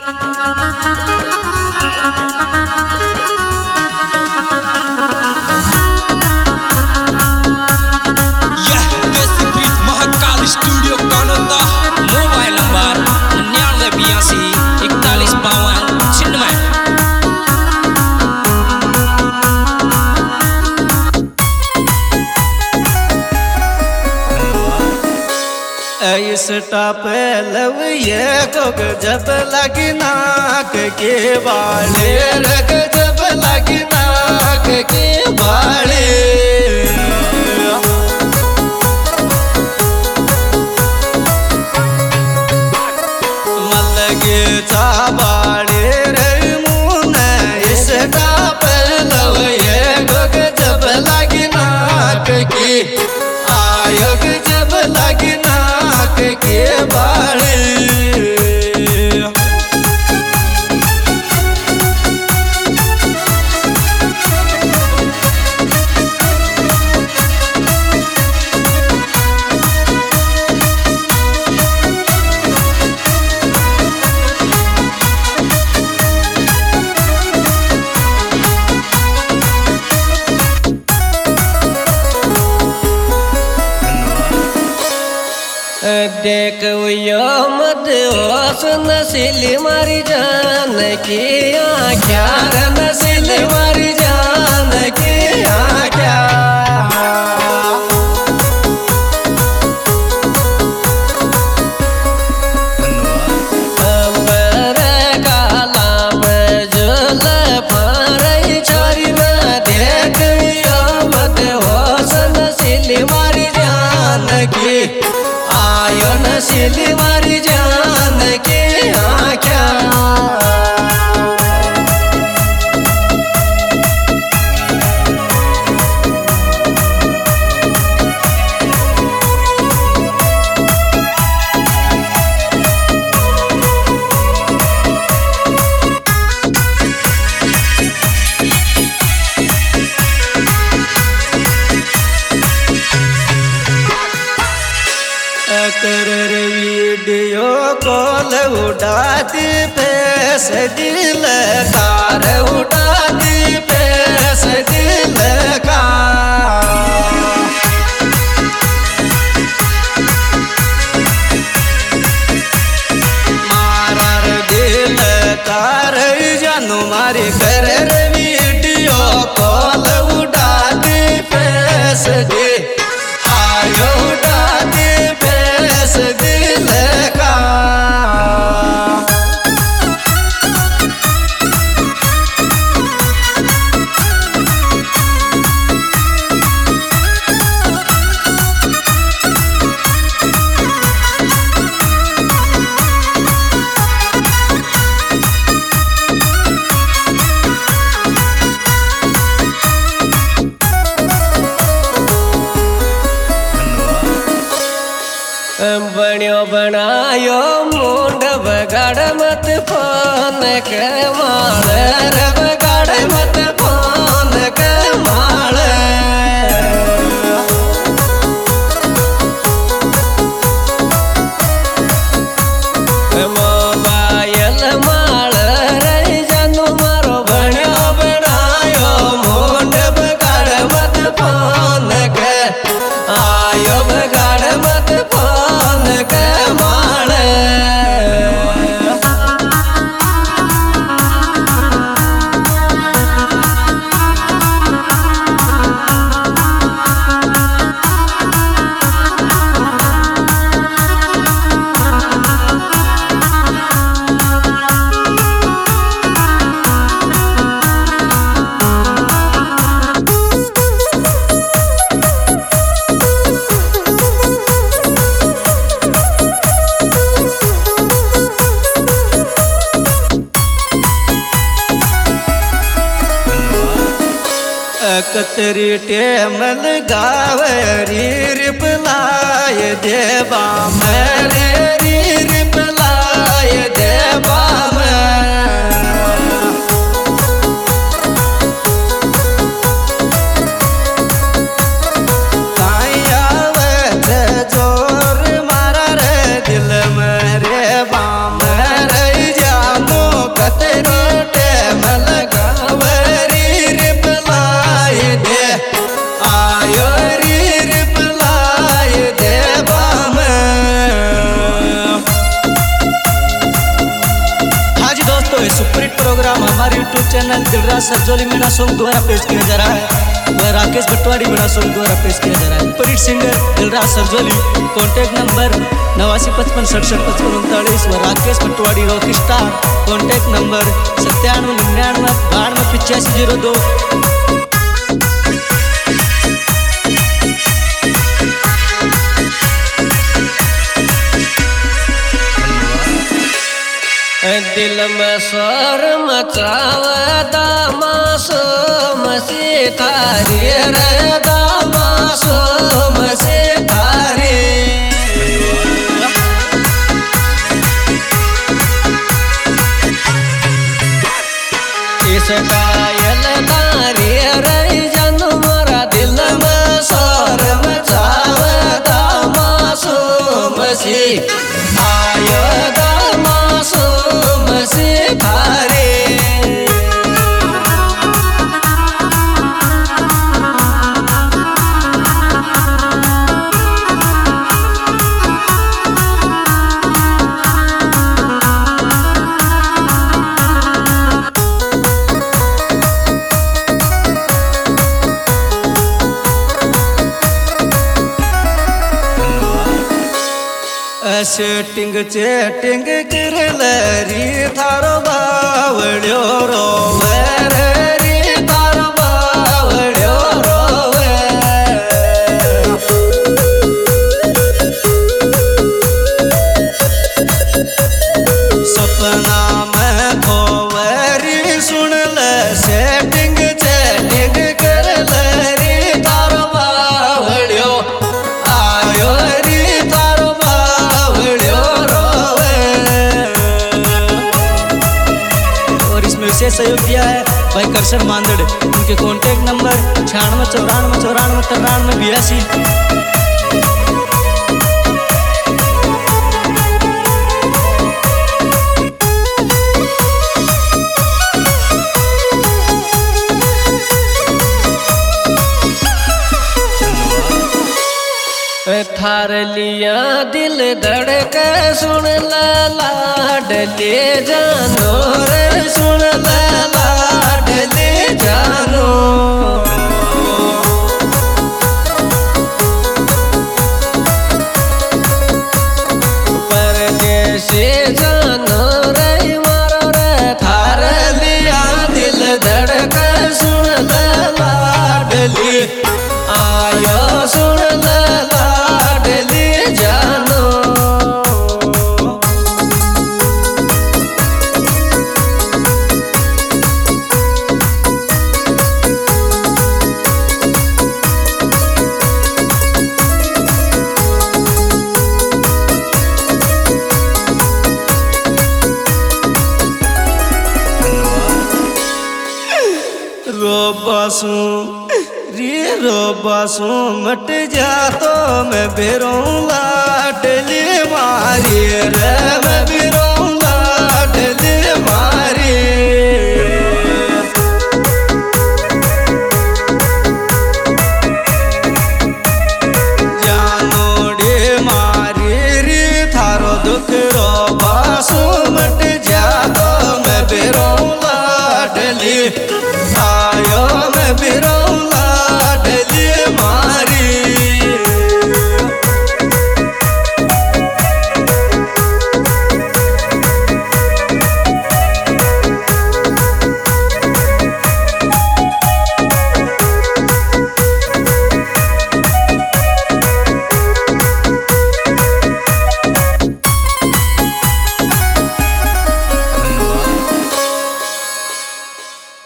Stop लविए को जब लगी नाक के बाले रग जब लगी नाक के बाले मलगे चाबाले रे मुन स्टॉप लविए को जब लगी नाक की आयोग जब लगी नाक के बाले देख मत होश नसीली मारी जान की आख्या नसीली मारी जान की आख्या नसीली मारी जान के आख्या वीडियो कॉल उड़ाती पैस दिल कार उड़ाती पैस दिल का मार दिल कार जानू मारी कर वीडियो कॉल उड़ाती पैस दे आयो उड़ाती पैस दिल का बण्यो बनायो मुंड बगाड़ मत फोन के माल रे बगाड़ मत फोन के माल मोबाइल माल रे जानू मारो बण्यो बनायो मुंड बगाड़ मत फोन के आयो बगाड़ मत फोन के माल कतरी टेम लगावे रिप्लाय देवा मेरे रिप्लाय देवा जोर मारा रे दिल मेरे बाम रे जानू सुपर हिट प्रोग्राम हमारे यूट्यूब चैनल दिलराज सरजोली मेरा सॉन्ग द्वारा पेश किया जा रहा है। वह राकेश भटवाड़ी मेरा सॉन्ग द्वारा पेश किया जा रहा है। Super hit singer Dilraj Sarjoli. Contact number 8955675539। व Rakesh Bhatwadi rock star. Contact number 9799928502। दिल में स्वर मचावदा मासूम से थारी रे मासूम से थारी। इस कायल तारी रे जन्मरा दिल में स्वर मचावदा मासूम से आयदा मासूम से थारे। सेटिंग चेटिंग करलरी थारो बावड्यो रोवे रे थारो बावड्यो रोवे। सपना में खोवरी सुन ले सेटिंग चेटिंग करलरी थारो बावड्यो आयो री थारो विशेष सहयोग दिया है भाई करशन मांदड़। उनके कॉन्टैक्ट नंबर 9694949483 थार लिया दिल धड़के सुन लाडले जानो रे सुन लाडले जानो। परदेसी जानो रे मारो रे थार लिया दिल धड़के सुन लाडली आयो सुन लाडली जानो। रोबासू रे रोबासू मट जा तो मैं बेरों लाडली मारी रे मैं